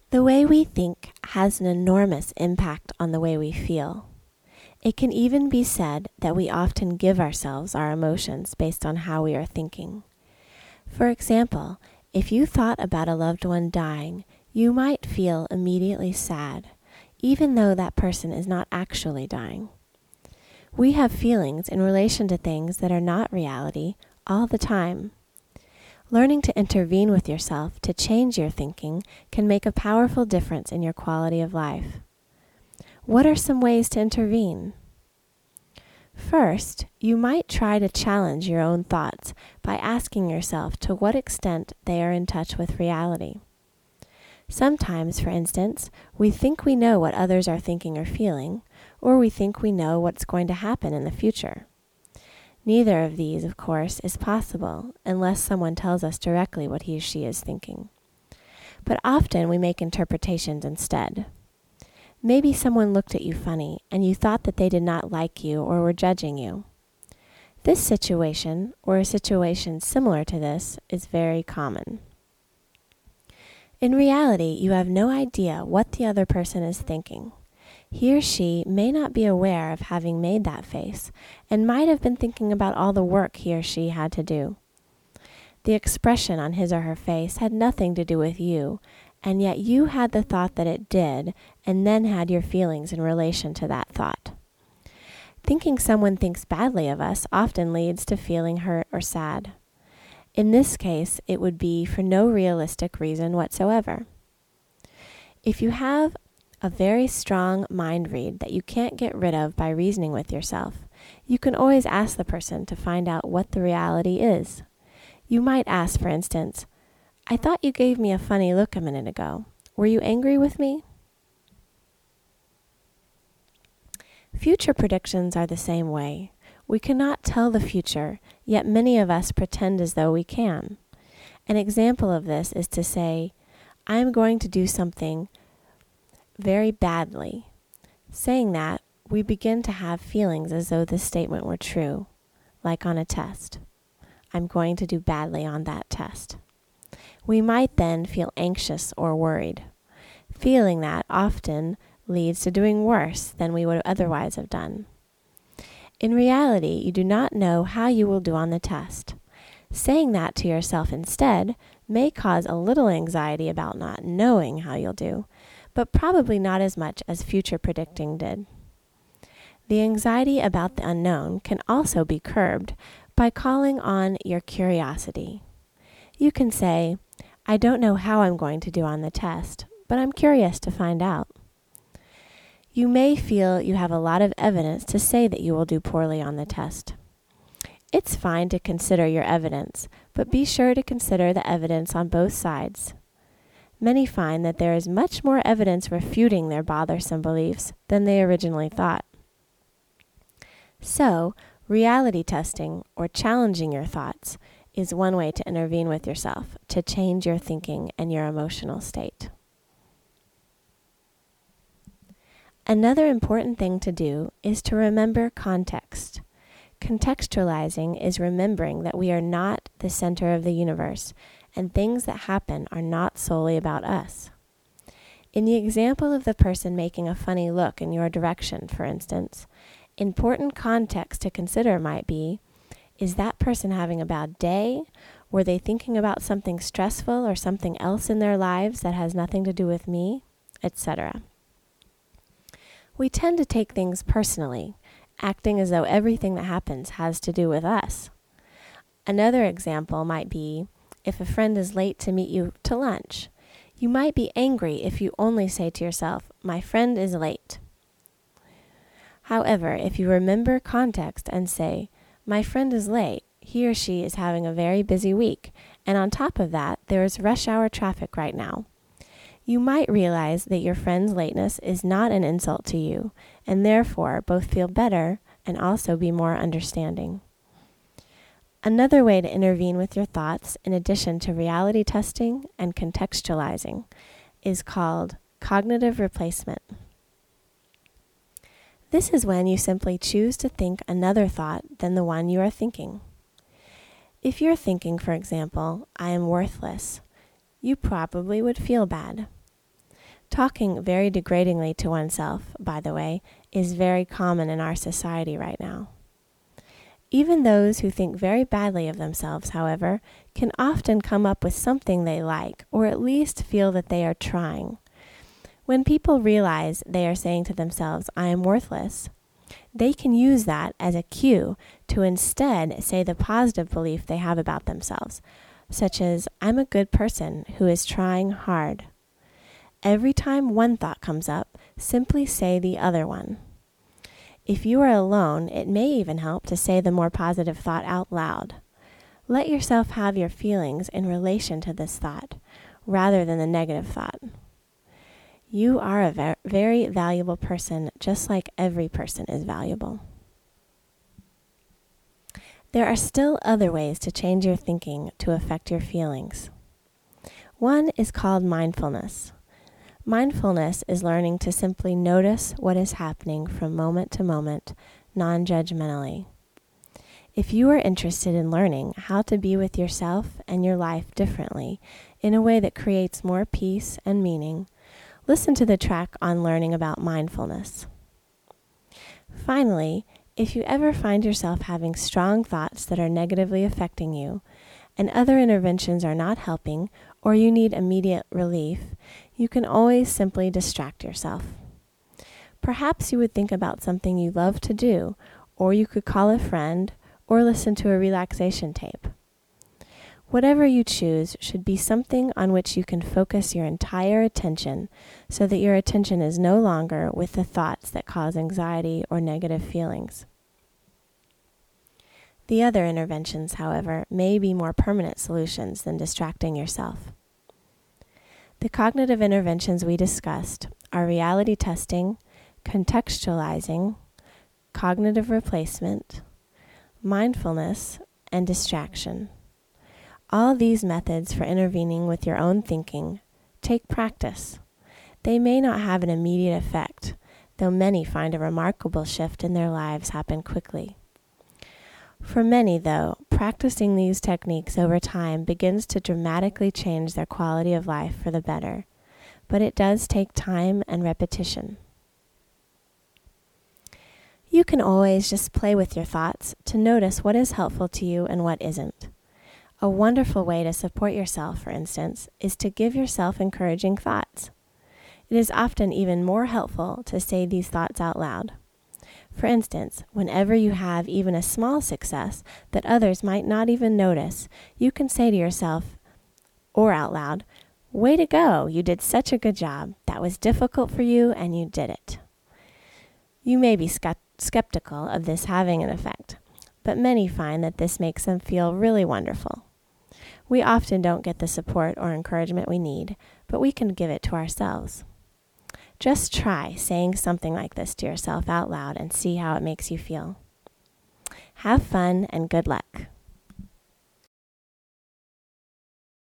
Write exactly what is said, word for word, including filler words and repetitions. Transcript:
The way we think has an enormous impact on the way we feel. It can even be said that we often give ourselves our emotions based on how we are thinking. For example, if you thought about a loved one dying, you might feel immediately sad, even though that person is not actually dying. We have feelings in relation to things that are not reality all the time. Learning to intervene with yourself to change your thinking can make a powerful difference in your quality of life. What are some ways to intervene? First, you might try to challenge your own thoughts by asking yourself to what extent they are in touch with reality. Sometimes, for instance, we think we know what others are thinking or feeling, or we think we know what's going to happen in the future. Neither of these, of course, is possible unless someone tells us directly what he or she is thinking. But often we make interpretations instead. Maybe someone looked at you funny and you thought that they did not like you or were judging you. This situation, or a situation similar to this, is very common. In reality, you have no idea what the other person is thinking. He or she may not be aware of having made that face and might have been thinking about all the work he or she had to do. The expression on his or her face had nothing to do with you, and yet you had the thought that it did, and then had your feelings in relation to that thought. Thinking someone thinks badly of us often leads to feeling hurt or sad. In this case, it would be for no realistic reason whatsoever. If you have a very strong mind read that you can't get rid of by reasoning with yourself, you can always ask the person to find out what the reality is. You might ask, for instance, "I thought you gave me a funny look a minute ago. Were you angry with me?" Future predictions are the same way. We cannot tell the future, yet many of us pretend as though we can. An example of this is to say, "I am going to do something very badly." Saying that, we begin to have feelings as though this statement were true, like on a test. I'm going to do badly on that test. We might then feel anxious or worried. Feeling that often leads to doing worse than we would otherwise have done. In reality, you do not know how you will do on the test. Saying that to yourself instead may cause a little anxiety about not knowing how you'll do, but probably not as much as future predicting did. The anxiety about the unknown can also be curbed by calling on your curiosity. You can say, "I don't know how I'm going to do on the test, but I'm curious to find out." You may feel you have a lot of evidence to say that you will do poorly on the test. It's fine to consider your evidence, but be sure to consider the evidence on both sides. Many find that there is much more evidence refuting their bothersome beliefs than they originally thought. So, reality testing, or challenging your thoughts, is one way to intervene with yourself, to change your thinking and your emotional state. Another important thing to do is to remember context. Contextualizing is remembering that we are not the center of the universe, and things that happen are not solely about us. In the example of the person making a funny look in your direction, for instance, important context to consider might be, is that person having a bad day? Were they thinking about something stressful or something else in their lives that has nothing to do with me? et cetera. We tend to take things personally, acting as though everything that happens has to do with us. Another example might be, if a friend is late to meet you to lunch, you might be angry if you only say to yourself, "My friend is late." However, if you remember context and say, "My friend is late, he or she is having a very busy week, and on top of that, there is rush hour traffic right now," you might realize that your friend's lateness is not an insult to you, and therefore both feel better and also be more understanding. Another way to intervene with your thoughts, in addition to reality testing and contextualizing, is called cognitive replacement. This is when you simply choose to think another thought than the one you are thinking. If you're thinking, for example, "I am worthless," you probably would feel bad. Talking very degradingly to oneself, by the way, is very common in our society right now. Even those who think very badly of themselves, however, can often come up with something they like, or at least feel that they are trying. When people realize they are saying to themselves, "I am worthless," they can use that as a cue to instead say the positive belief they have about themselves, such as, "I'm a good person who is trying hard." Every time one thought comes up, simply say the other one. If you are alone, it may even help to say the more positive thought out loud. Let yourself have your feelings in relation to this thought, rather than the negative thought. You are a ver- very valuable person, just like every person is valuable. There are still other ways to change your thinking to affect your feelings. One is called mindfulness. Mindfulness is learning to simply notice what is happening from moment to moment, non-judgmentally. If you are interested in learning how to be with yourself and your life differently in a way that creates more peace and meaning, listen to the track on learning about mindfulness. Finally, if you ever find yourself having strong thoughts that are negatively affecting you, and other interventions are not helping, or you need immediate relief, you can always simply distract yourself. Perhaps you would think about something you love to do, or you could call a friend, or listen to a relaxation tape. Whatever you choose should be something on which you can focus your entire attention so that your attention is no longer with the thoughts that cause anxiety or negative feelings. The other interventions, however, may be more permanent solutions than distracting yourself. The cognitive interventions we discussed are reality testing, contextualizing, cognitive replacement, mindfulness, and distraction. All these methods for intervening with your own thinking take practice. They may not have an immediate effect, though many find a remarkable shift in their lives happen quickly. For many, though, practicing these techniques over time begins to dramatically change their quality of life for the better, but it does take time and repetition. You can always just play with your thoughts to notice what is helpful to you and what isn't. A wonderful way to support yourself, for instance, is to give yourself encouraging thoughts. It is often even more helpful to say these thoughts out loud. For instance, whenever you have even a small success that others might not even notice, you can say to yourself, or out loud, "Way to go, you did such a good job. That was difficult for you and you did it." You may be skept- skeptical of this having an effect, but many find that this makes them feel really wonderful. We often don't get the support or encouragement we need, but we can give it to ourselves. Just try saying something like this to yourself out loud and see how it makes you feel. Have fun and good luck.